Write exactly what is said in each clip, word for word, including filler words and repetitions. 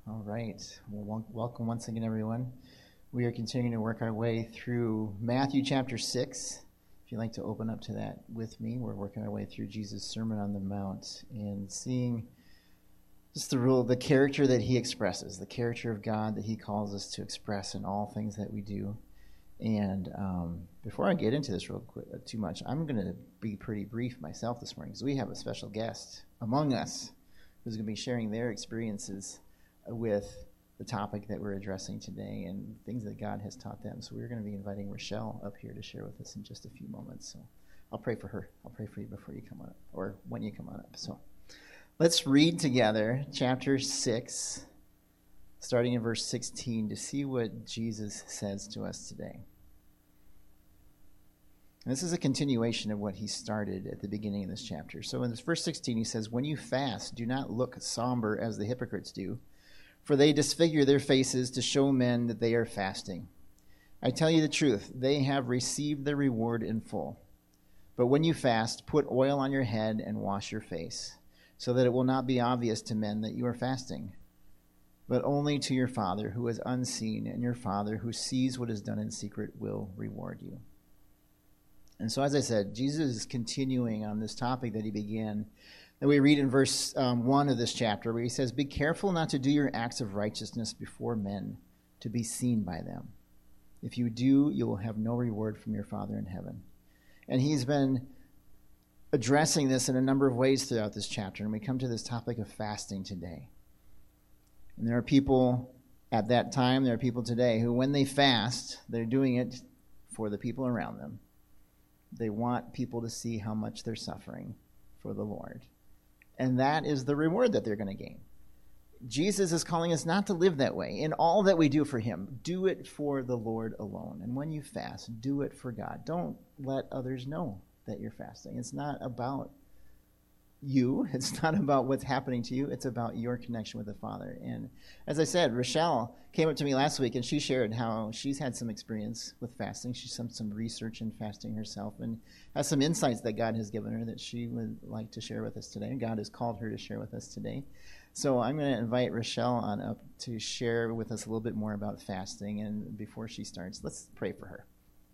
All right. Well, welcome once again, everyone. We are continuing to work our way through Matthew chapter six. If you'd like to open up to that with me, we're working our way through Jesus' Sermon on the Mount and seeing just the rule, the character that he expresses, the character of God that he calls us to express in all things that we do. And um, before I get into this real quick, uh, too much, I'm going to be pretty brief myself this morning because we have a special guest among us who's going to be sharing their experiences with the topic that we're addressing today and things that God has taught them. So we're going to be inviting Rochelle up here to share with us in just a few moments. So I'll pray for her. I'll pray for you before you come on up, or when you come on up. So let's read together chapter six, starting in verse sixteen, to see what Jesus says to us today. And this is a continuation of what he started at the beginning of this chapter. So in this verse sixteen, he says, "When you fast, do not look somber as the hypocrites do, for they disfigure their faces to show men that they are fasting. I tell you the truth, they have received their reward in full. But when you fast, put oil on your head and wash your face, so that it will not be obvious to men that you are fasting, but only to your Father who is unseen, and your Father who sees what is done in secret will reward you." And so, as I said, Jesus is continuing on this topic that he began, that we read in verse um, one of this chapter, where he says, "Be careful not to do your acts of righteousness before men, to be seen by them. If you do, you will have no reward from your Father in heaven." And he's been addressing this in a number of ways throughout this chapter, and we come to this topic of fasting today. And there are people at that time, there are people today who, when they fast, they're doing it for the people around them. They want people to see how much they're suffering for the Lord. And that is the reward that they're going to gain. Jesus is calling us not to live that way. In all that we do for him, do it for the Lord alone. And when you fast, do it for God. Don't let others know that you're fasting. It's not about you. It's not about what's happening to you. It's about your connection with the Father. And as I said, Rochelle came up to me last week and she shared how she's had some experience with fasting. She's done some research in fasting herself and has some insights that God has given her that she would like to share with us today. And God has called her to share with us today. So I'm going to invite Rochelle on up to share with us a little bit more about fasting. And before she starts, let's pray for her.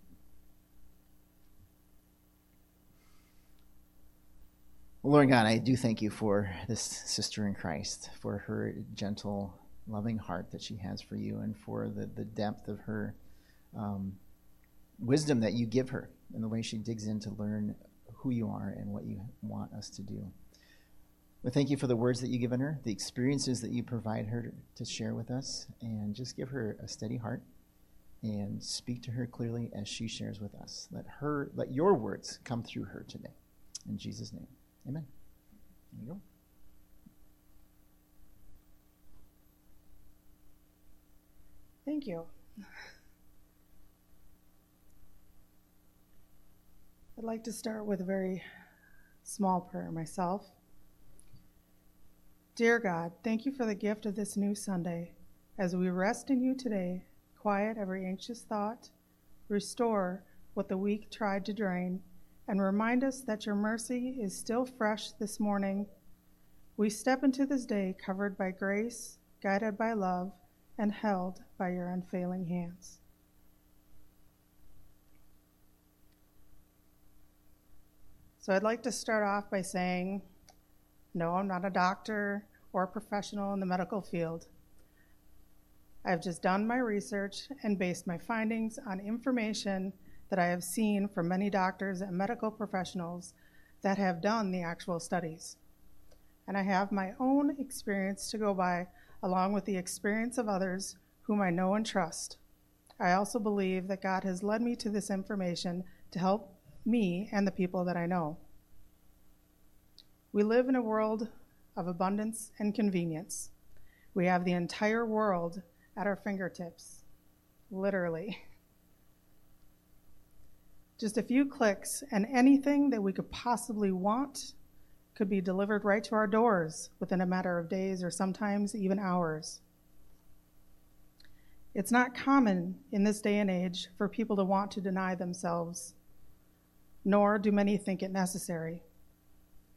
Lord God, I do thank you for this sister in Christ, for her gentle, loving heart that she has for you, and for the, the depth of her um, wisdom that you give her, and the way she digs in to learn who you are and what you want us to do. We thank you for the words that you've given her, the experiences that you provide her to share with us, and just give her a steady heart and speak to her clearly as she shares with us. Let her, let your words come through her today. In Jesus' name. Amen. There you go. Thank you. I'd like to start with a very small prayer myself. Dear God, thank you for the gift of this new Sunday. As we rest in you today, quiet every anxious thought, restore what the week tried to drain, and remind us that your mercy is still fresh this morning. We step into this day covered by grace, guided by love, and held by your unfailing hands. So I'd like to start off by saying, no, I'm not a doctor or a professional in the medical field. I've just done my research and based my findings on information that I have seen from many doctors and medical professionals that have done the actual studies. And I have my own experience to go by, along with the experience of others whom I know and trust. I also believe that God has led me to this information to help me and the people that I know. We live in a world of abundance and convenience. We have the entire world at our fingertips, literally. Just a few clicks, and anything that we could possibly want could be delivered right to our doors within a matter of days or sometimes even hours. It's not common in this day and age for people to want to deny themselves, nor do many think it necessary.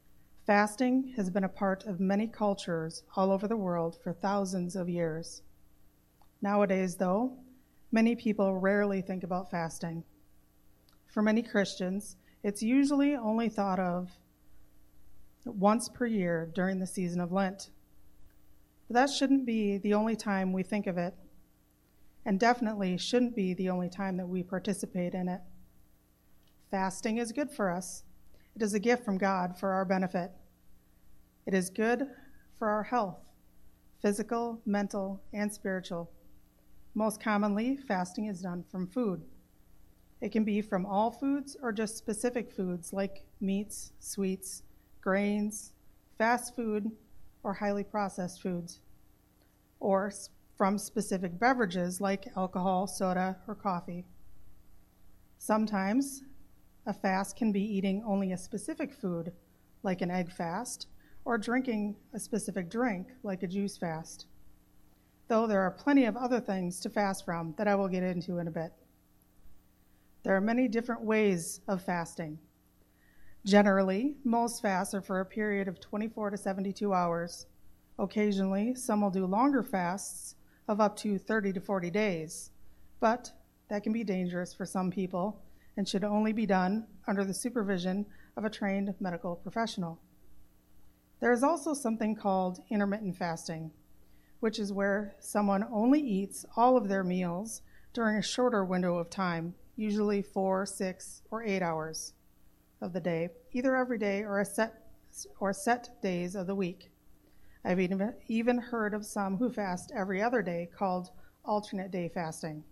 Fasting has been a part of many cultures all over the world for thousands of years. Nowadays, though, many people rarely think about fasting. For many Christians, it's usually only thought of once per year during the season of Lent. But that shouldn't be the only time we think of it, and definitely shouldn't be the only time that we participate in it. Fasting is good for us. It is a gift from God for our benefit. It is good for our health, physical, mental, and spiritual. Most commonly, fasting is done from food. It can be from all foods or just specific foods like meats, sweets, grains, fast food, or highly processed foods, or from specific beverages like alcohol, soda, or coffee. Sometimes, a fast can be eating only a specific food, like an egg fast, or drinking a specific drink, like a juice fast. Though there are plenty of other things to fast from that I will get into in a bit. There are many different ways of fasting. Generally, most fasts are for a period of twenty-four to seventy-two hours. Occasionally, some will do longer fasts of up to thirty to forty days, but that can be dangerous for some people and should only be done under the supervision of a trained medical professional. There is also something called intermittent fasting, which is where someone only eats all of their meals during a shorter window of time, usually four, six, or eight hours of the day, either every day or a set or set days of the week. I've even, even heard of some who fast every other day, called alternate day fasting.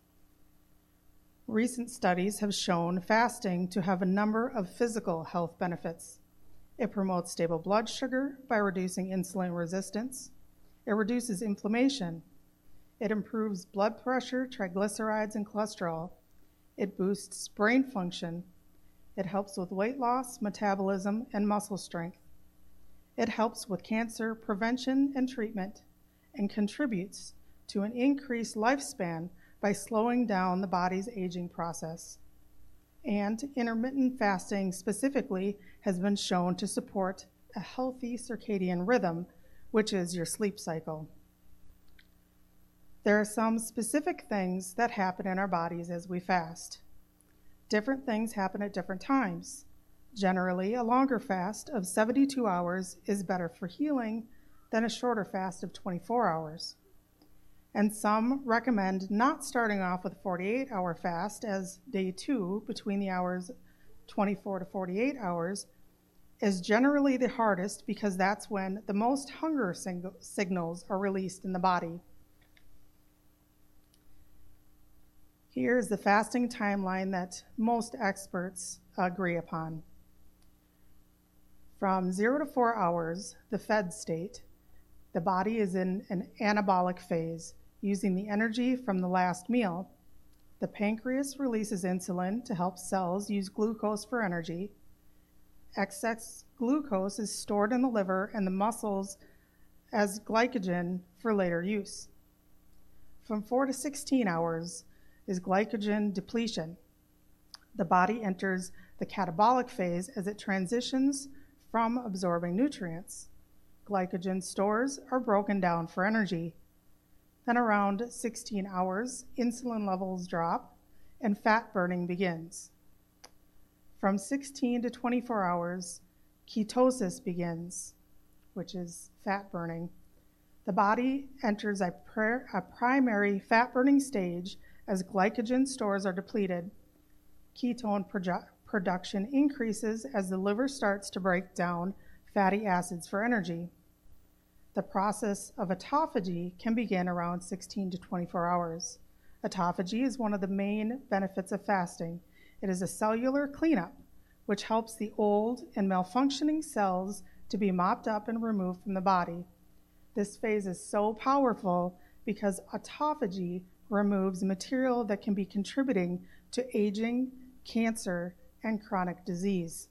Recent studies have shown fasting to have a number of physical health benefits. It promotes stable blood sugar by reducing insulin resistance. It reduces inflammation. It improves blood pressure, triglycerides, and cholesterol. It boosts brain function. It helps with weight loss, metabolism, and muscle strength. It helps with cancer prevention and treatment and contributes to an increased lifespan by slowing down the body's aging process. And intermittent fasting specifically has been shown to support a healthy circadian rhythm, which is your sleep cycle. There are some specific things that happen in our bodies as we fast. Different things happen at different times. Generally, a longer fast of seventy-two hours is better for healing than a shorter fast of twenty-four hours. And some recommend not starting off with a forty-eight hour fast, as day two, between the hours twenty-four to forty-eight hours, is generally the hardest because that's when the most hunger sing- signals are released in the body. Here's the fasting timeline that most experts agree upon. From zero to four hours, the fed state, the body is in an anabolic phase, using the energy from the last meal. The pancreas releases insulin to help cells use glucose for energy. Excess glucose is stored in the liver and the muscles as glycogen for later use. From four to sixteen hours is glycogen depletion. The body enters the catabolic phase as it transitions from absorbing nutrients. Glycogen stores are broken down for energy. Then around sixteen hours, insulin levels drop and fat burning begins. From sixteen to twenty-four hours, ketosis begins, which is fat burning. The body enters a, pr- a primary fat burning stage as glycogen stores are depleted. Ketone produ- production increases as the liver starts to break down fatty acids for energy. The process of autophagy can begin around sixteen to twenty-four hours. Autophagy is one of the main benefits of fasting. It is a cellular cleanup, which helps the old and malfunctioning cells to be mopped up and removed from the body. This phase is so powerful because autophagy removes material that can be contributing to aging, cancer, and chronic disease.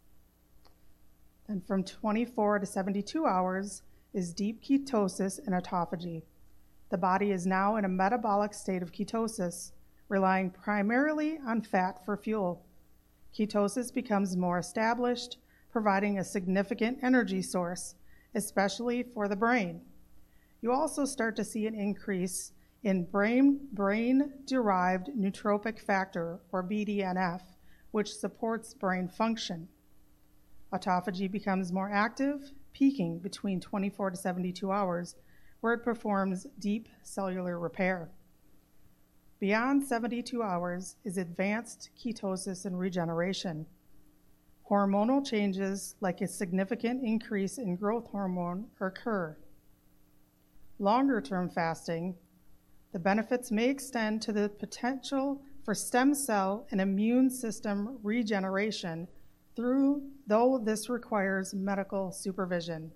Then from twenty-four to seventy-two hours is deep ketosis and autophagy. The body is now in a metabolic state of ketosis, relying primarily on fat for fuel. Ketosis becomes more established, providing a significant energy source, especially for the brain. You also start to see an increase in brain, brain-derived neurotrophic factor, or B D N F, which supports brain function. Autophagy becomes more active, peaking between twenty-four to seventy-two hours, where it performs deep cellular repair. Beyond seventy-two hours is advanced ketosis and regeneration. Hormonal changes, like a significant increase in growth hormone, occur. Longer-term fasting, the benefits may extend to the potential for stem cell and immune system regeneration, through, though this requires medical supervision.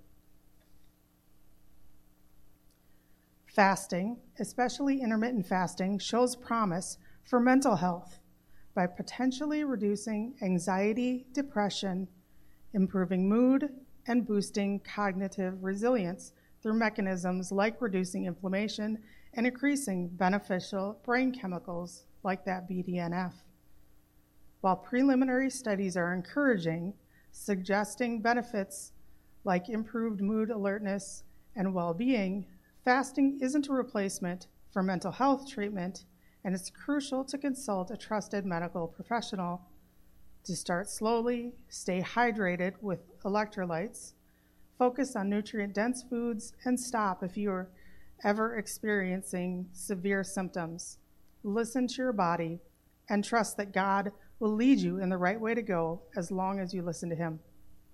Fasting, especially intermittent fasting, shows promise for mental health by potentially reducing anxiety, depression, improving mood, and boosting cognitive resilience through mechanisms like reducing inflammation and increasing beneficial brain chemicals like that B D N F. While preliminary studies are encouraging, suggesting benefits like improved mood alertness and well-being, fasting isn't a replacement for mental health treatment, and it's crucial to consult a trusted medical professional to start slowly, stay hydrated with electrolytes, focus on nutrient-dense foods, and stop if you're ever experiencing severe symptoms. Listen to your body and trust that God will lead you in the right way to go as long as you listen to him.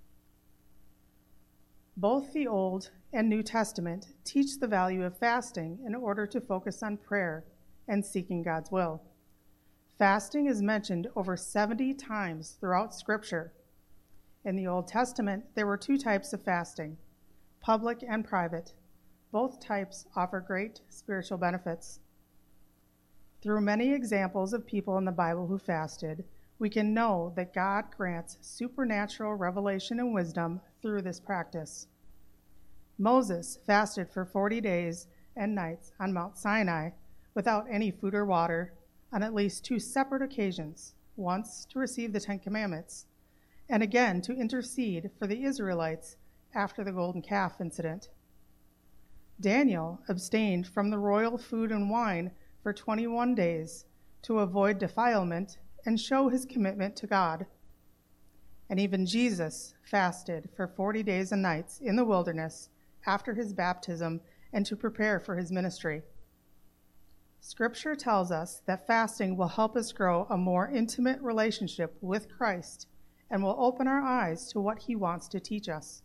Both the Old and New Testament teach the value of fasting in order to focus on prayer and seeking God's will. Fasting is mentioned over seventy times throughout Scripture. In the Old Testament, there were two types of fasting, public and private. Both types offer great spiritual benefits. Through many examples of people in the Bible who fasted, we can know that God grants supernatural revelation and wisdom through this practice. Moses fasted for forty days and nights on Mount Sinai without any food or water on at least two separate occasions, once to receive the Ten Commandments, and again to intercede for the Israelites after the golden calf incident. Daniel abstained from the royal food and wine for twenty-one days to avoid defilement and show his commitment to God. And even Jesus fasted for forty days and nights in the wilderness after his baptism and to prepare for his ministry. Scripture tells us that fasting will help us grow a more intimate relationship with Christ and will open our eyes to what he wants to teach us.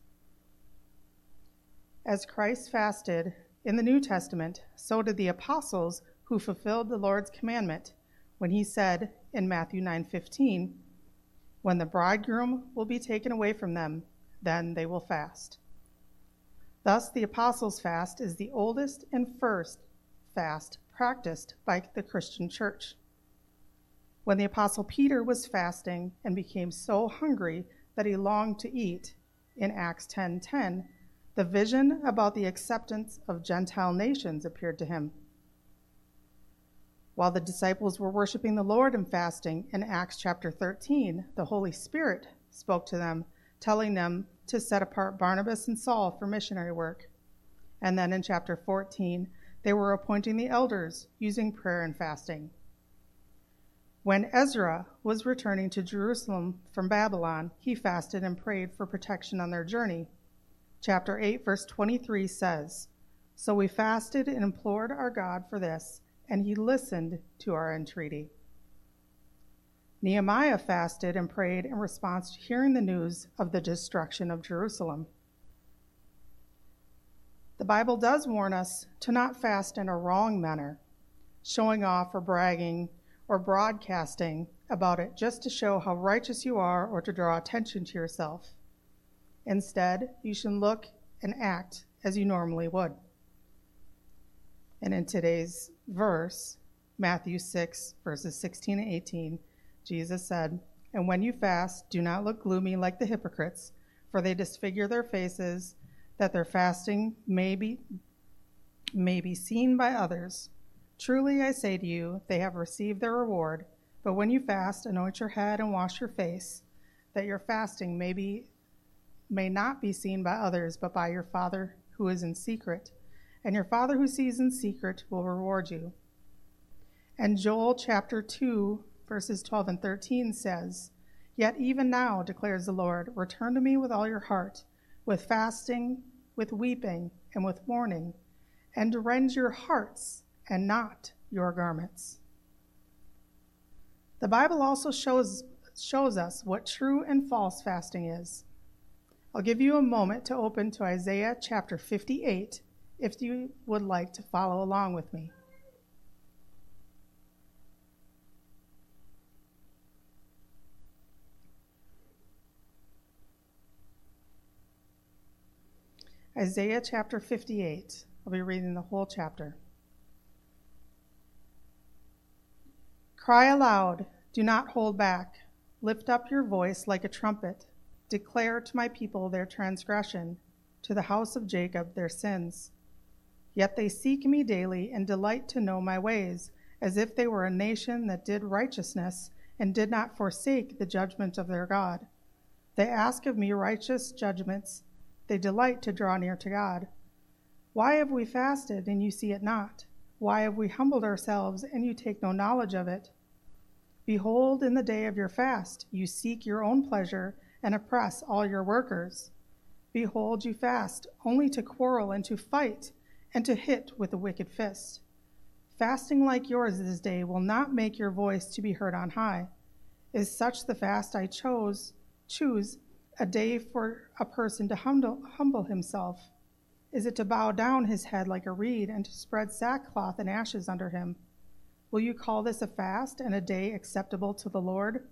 As Christ fasted in the New Testament, so did the apostles who fulfilled the Lord's commandment when he said in Matthew nine fifteen, "When the bridegroom will be taken away from them, then they will fast." Thus, the apostles' fast is the oldest and first fast practiced by the Christian church. When the apostle Peter was fasting and became so hungry that he longed to eat, in Acts ten ten, the vision about the acceptance of Gentile nations appeared to him. While the disciples were worshiping the Lord and fasting, in Acts chapter thirteen, the Holy Spirit spoke to them, telling them to set apart Barnabas and Saul for missionary work. And then in chapter fourteen, they were appointing the elders using prayer and fasting. When Ezra was returning to Jerusalem from Babylon, he fasted and prayed for protection on their journey. Chapter eight, verse twenty-three says, "So we fasted and implored our God for this, and he listened to our entreaty." Nehemiah fasted and prayed in response to hearing the news of the destruction of Jerusalem. The Bible does warn us to not fast in a wrong manner, showing off or bragging or broadcasting about it just to show how righteous you are or to draw attention to yourself. Instead, you should look and act as you normally would. And in today's verse, Matthew six, verses sixteen and eighteen, Jesus said, "And when you fast, do not look gloomy like the hypocrites, for they disfigure their faces, that their fasting may be, may be seen by others. Truly I say to you, they have received their reward. But when you fast, anoint your head and wash your face, that your fasting may be may not be seen by others, but by your Father who is in secret. And your Father who sees in secret will reward you. And Joel chapter two, verses twelve and thirteen says, Yet even now, declares the Lord, return to me with all your heart, with fasting, with weeping, and with mourning, and rend your hearts and not your garments. The Bible also shows, shows us what true and false fasting is. I'll give you a moment to open to Isaiah chapter fifty-eight if you would like to follow along with me. Isaiah chapter fifty-eight. I'll be reading the whole chapter. Cry aloud, do not hold back. Lift up your voice like a trumpet. Declare to my people their transgression, to the house of Jacob their sins. Yet they seek me daily and delight to know my ways, as if they were a nation that did righteousness and did not forsake the judgment of their God. They ask of me righteous judgments. They delight to draw near to God. Why have we fasted, and you see it not? Why have we humbled ourselves, and you take no knowledge of it? Behold, in the day of your fast, you seek your own pleasure and oppress all your workers. Behold, you fast only to quarrel and to fight and to hit with a wicked fist. Fasting like yours this day will not make your voice to be heard on high. Is such the fast I chose, choose, a day for a person to humble, humble himself? Is it to bow down his head like a reed and to spread sackcloth and ashes under him? Will you call this a fast and a day acceptable to the Lord?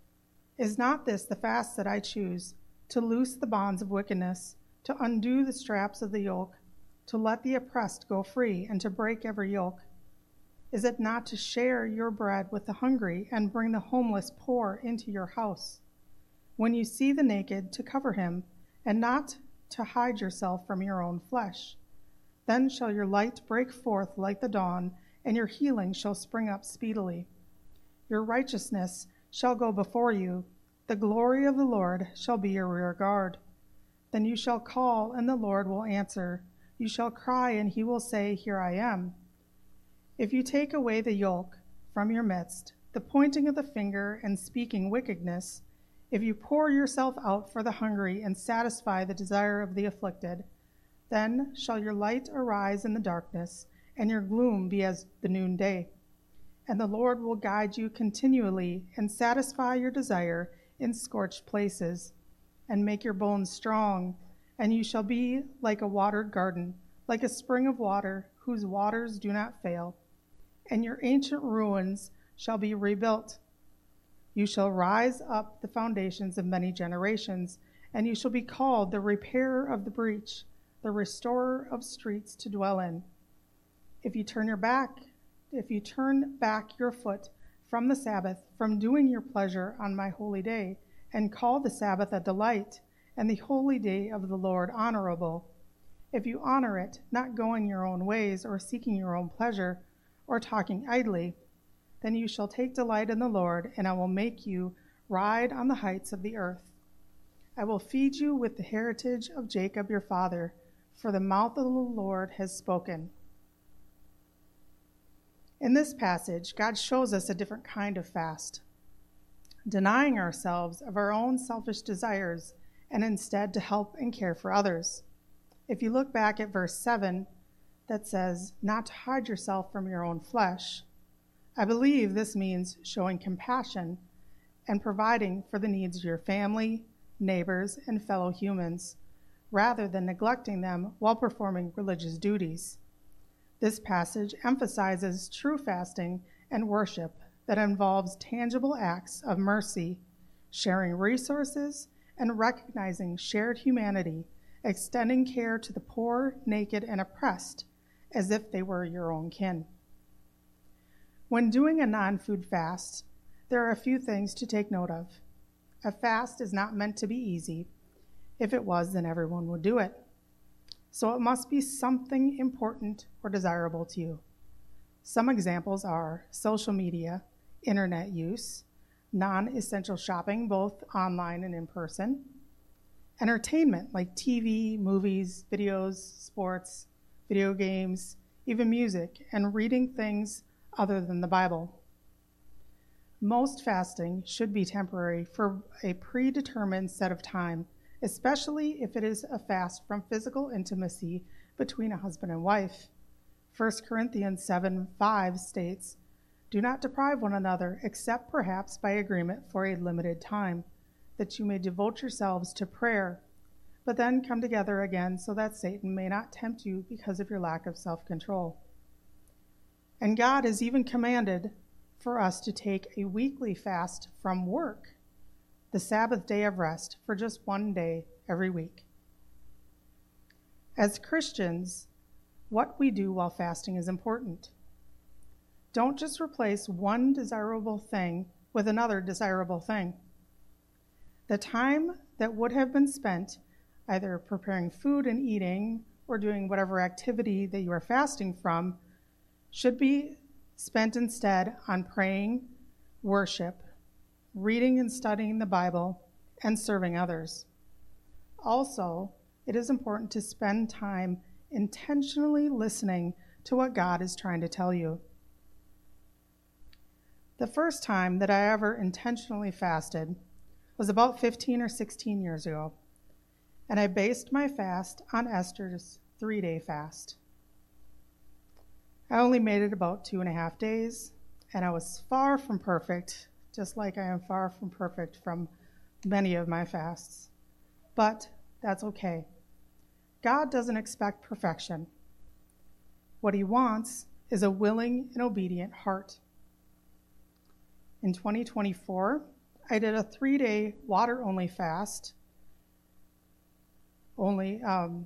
Is not this the fast that I choose, to loose the bonds of wickedness, to undo the straps of the yoke, to let the oppressed go free, and to break every yoke? Is it not to share your bread with the hungry and bring the homeless poor into your house? When you see the naked, to cover him, and not to hide yourself from your own flesh. Then shall your light break forth like the dawn, and your healing shall spring up speedily. Your righteousness shall go before you. The glory of the Lord shall be your rear guard. Then you shall call, and the Lord will answer. You shall cry, and he will say, Here I am. If you take away the yoke from your midst, the pointing of the finger and speaking wickedness, if you pour yourself out for the hungry and satisfy the desire of the afflicted, then shall your light arise in the darkness, and your gloom be as the noonday. And the Lord will guide you continually and satisfy your desire in scorched places, and make your bones strong, and you shall be like a watered garden, like a spring of water whose waters do not fail. And your ancient ruins shall be rebuilt. You shall rise up the foundations of many generations, and you shall be called the repairer of the breach, the restorer of streets to dwell in. If you turn your back, if you turn back your foot from the Sabbath, from doing your pleasure on my holy day, and call the Sabbath a delight, and the holy day of the Lord honorable, if you honor it, not going your own ways, or seeking your own pleasure, or talking idly, then you shall take delight in the Lord, and I will make you ride on the heights of the earth. I will feed you with the heritage of Jacob your father, for the mouth of the Lord has spoken. In this passage, God shows us a different kind of fast, denying ourselves of our own selfish desires and instead to help and care for others. If you look back at verse seven, that says, not to hide yourself from your own flesh, I believe this means showing compassion and providing for the needs of your family, neighbors, and fellow humans, rather than neglecting them while performing religious duties. This passage emphasizes true fasting and worship that involves tangible acts of mercy, sharing resources, and recognizing shared humanity, extending care to the poor, naked, and oppressed as if they were your own kin. When doing a non-food fast, there are a few things to take note of. A fast is not meant to be easy. If it was, then everyone would do it. So it must be something important or desirable to you. Some examples are social media, internet use, non-essential shopping, both online and in person, entertainment like T V, movies, videos, sports, video games, even music, and reading things other than the Bible. Most fasting should be temporary for a predetermined set of time, especially if it is a fast from physical intimacy between a husband and wife. First Corinthians seven five states, "Do not deprive one another, except perhaps by agreement for a limited time, that you may devote yourselves to prayer, but then come together again so that Satan may not tempt you because of your lack of self-control." And God has even commanded for us to take a weekly fast from work, the Sabbath day of rest, for just one day every week. As Christians, what we do while fasting is important. Don't just replace one desirable thing with another desirable thing. The time that would have been spent either preparing food and eating or doing whatever activity that you are fasting from should be spent instead on praying, worship, reading and studying the Bible, and serving others. Also, it is important to spend time intentionally listening to what God is trying to tell you. The first time that I ever intentionally fasted was about fifteen or sixteen years ago, and I based my fast on Esther's three-day fast. I only made it about two and a half days, and I was far from perfect, just like I am far from perfect from many of my fasts. But that's okay. God doesn't expect perfection. What he wants is a willing and obedient heart. In twenty twenty-four, I did a three-day water-only fast, only um,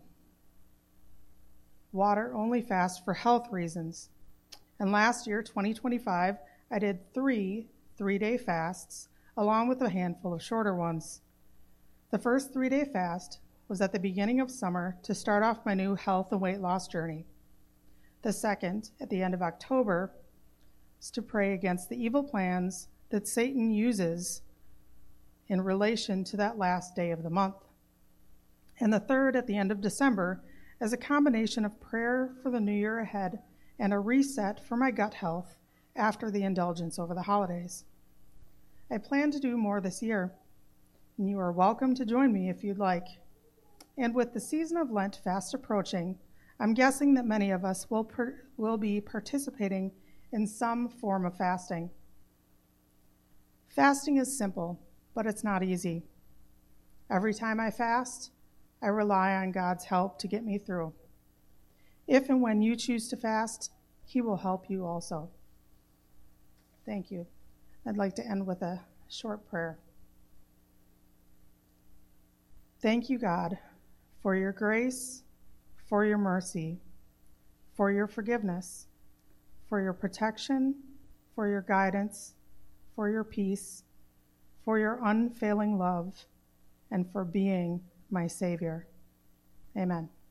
water-only fast for health reasons. And last year, twenty twenty-five, I did three three-day fasts, along with a handful of shorter ones. The first three-day fast was at the beginning of summer to start off my new health and weight loss journey. The second, at the end of October, is to pray against the evil plans that Satan uses in relation to that last day of the month. And the third, at the end of December, as a combination of prayer for the new year ahead and a reset for my gut health after the indulgence over the holidays. I plan to do more this year, and you are welcome to join me if you'd like. And with the season of Lent fast approaching, I'm guessing that many of us will per- will be participating in some form of fasting. Fasting is simple, but it's not easy. Every time I fast, I rely on God's help to get me through. If and when you choose to fast, he will help you also. Thank you. I'd like to end with a short prayer. Thank you, God, for your grace, for your mercy, for your forgiveness, for your protection, for your guidance, for your peace, for your unfailing love, and for being my Savior. Amen.